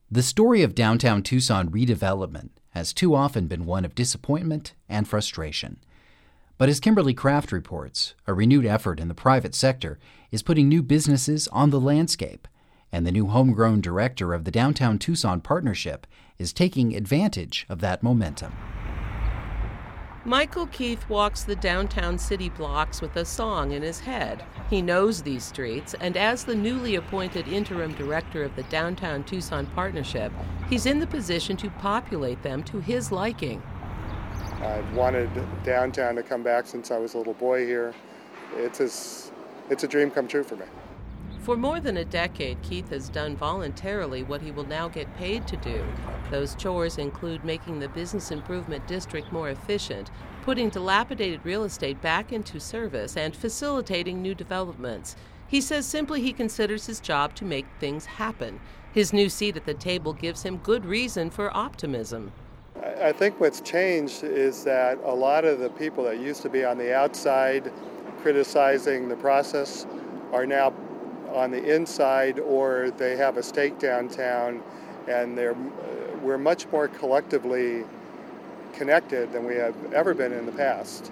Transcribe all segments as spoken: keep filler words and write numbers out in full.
The story of downtown Tucson redevelopment has too often been one of disappointment and frustration. But as Kimberly Kraft reports, a renewed effort in the private sector is putting new businesses on the landscape, and the new homegrown director of the Downtown Tucson Partnership is taking advantage of that momentum. Michael Keith walks the downtown city blocks with a song in his head. He knows these streets, and as the newly appointed interim director of the Downtown Tucson Partnership, he's in the position to populate them to his liking. I've wanted downtown to come back since I was a little boy here. It's a, it's a dream come true for me. For more than a decade, Keith has done voluntarily what he will now get paid to do. Those chores include making the Business Improvement District more efficient, putting dilapidated real estate back into service, and facilitating new developments. He says simply he considers his job to make things happen. His new seat at the table gives him good reason for optimism. I think what's changed is that a lot of the people that used to be on the outside criticizing the process are now on the inside, or they have a stake downtown, and they're we're much more collectively connected than we have ever been in the past.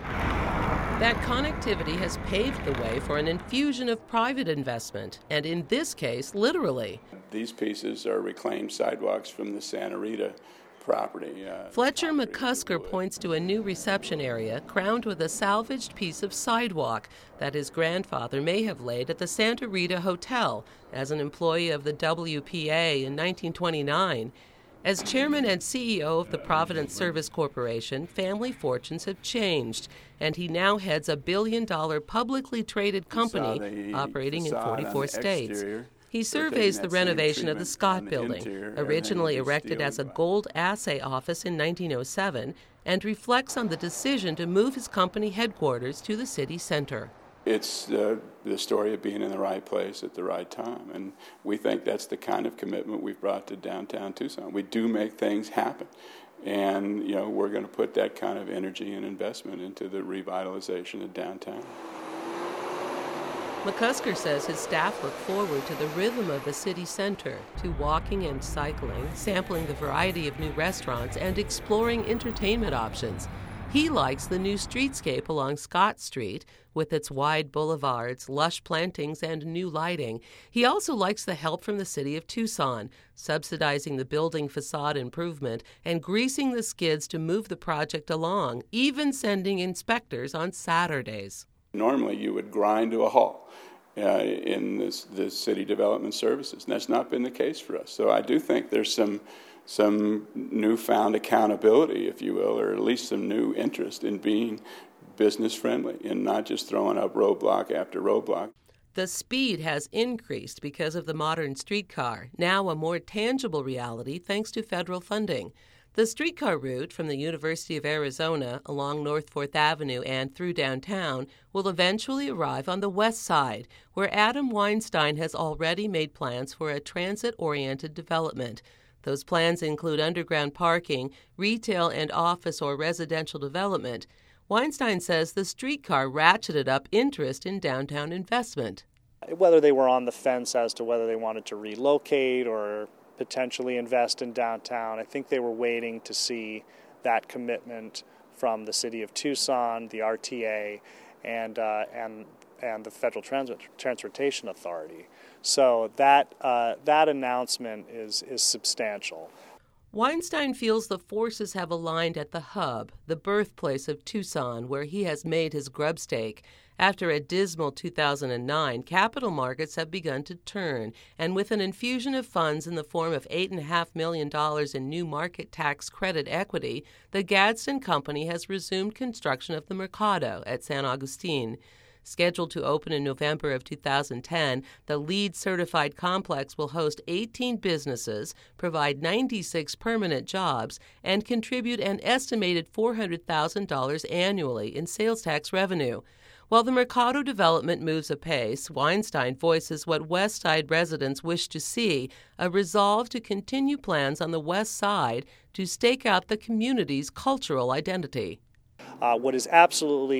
That connectivity has paved the way for an infusion of private investment, and in this case, literally. These pieces are reclaimed sidewalks from the Santa Rita property. Uh, Fletcher property McCusker points to a new reception area crowned with a salvaged piece of sidewalk that his grandfather may have laid at the Santa Rita Hotel as an employee of the W P A in nineteen twenty-nine. As chairman and C E O of the Providence Service Corporation, family fortunes have changed, and he now heads a billion-dollar publicly traded company operating in forty-four states. He surveys the renovation of the Scott Building, originally erected as a gold assay office in nineteen oh seven, and reflects on the decision to move his company headquarters to the city center. It's uh, the story of being in the right place at the right time, and we think that's the kind of commitment we've brought to downtown Tucson. We do make things happen, and you know we're going to put that kind of energy and investment into the revitalization of downtown. McCusker says his staff look forward to the rhythm of the city center, to walking and cycling, sampling the variety of new restaurants, and exploring entertainment options. He likes the new streetscape along Scott Street, with its wide boulevards, lush plantings, and new lighting. He also likes the help from the city of Tucson, subsidizing the building facade improvement and greasing the skids to move the project along, even sending inspectors on Saturdays. Normally, you would grind to a halt uh, in this, the city development services, and that's not been the case for us. So I do think there's some some newfound accountability, if you will, or at least some new interest in being business-friendly and not just throwing up roadblock after roadblock. The speed has increased because of the modern streetcar, now a more tangible reality thanks to federal funding. The streetcar route from the University of Arizona along North Fourth Avenue and through downtown will eventually arrive on the west side, where Adam Weinstein has already made plans for a transit-oriented development. Those plans include underground parking, retail and office or residential development. Weinstein says the streetcar ratcheted up interest in downtown investment. Whether they were on the fence as to whether they wanted to relocate or potentially invest in downtown, I think they were waiting to see that commitment from the city of Tucson, the R T A, and uh, and and the Federal Transit, Transportation Authority. So that uh, that announcement is is substantial. Weinstein feels the forces have aligned at the hub, the birthplace of Tucson, where he has made his grubstake. After a dismal two thousand nine, capital markets have begun to turn, and with an infusion of funds in the form of eight point five million dollars in new market tax credit equity, the Gadsden Company has resumed construction of the Mercado at San Agustin. Scheduled to open in November of two thousand ten, the LEED-certified complex will host eighteen businesses, provide ninety-six permanent jobs, and contribute an estimated four hundred thousand dollars annually in sales tax revenue. While the Mercado development moves apace, Weinstein voices what West Side residents wish to see, a resolve to continue plans on the West Side to stake out the community's cultural identity. Uh, what is absolutely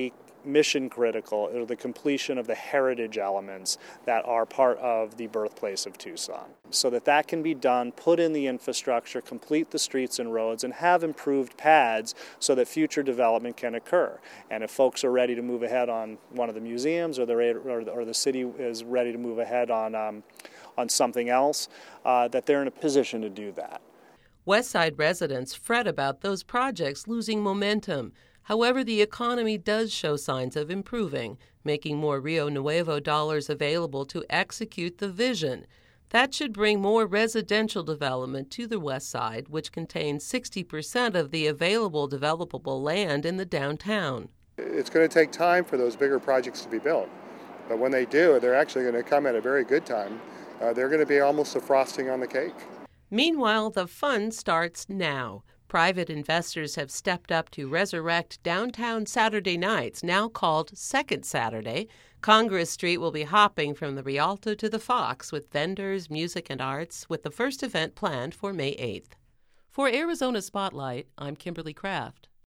mission critical, or the completion of the heritage elements that are part of the birthplace of Tucson. So that that can be done, put in the infrastructure, complete the streets and roads, and have improved pads so that future development can occur. And if folks are ready to move ahead on one of the museums, or the, or the, or the city is ready to move ahead on, um, on something else, uh, that they're in a position to do that. Westside residents fret about those projects losing momentum. However, the economy does show signs of improving, making more Rio Nuevo dollars available to execute the vision. That should bring more residential development to the West Side, which contains sixty percent of the available developable land in the downtown. It's going to take time for those bigger projects to be built. But when they do, they're actually going to come at a very good time. Uh, they're going to be almost the frosting on the cake. Meanwhile, the fun starts now. Private investors have stepped up to resurrect downtown Saturday nights, now called Second Saturday. Congress Street will be hopping from the Rialto to the Fox with vendors, music, and arts, with the first event planned for May eighth. For Arizona Spotlight, I'm Kimberly Kraft.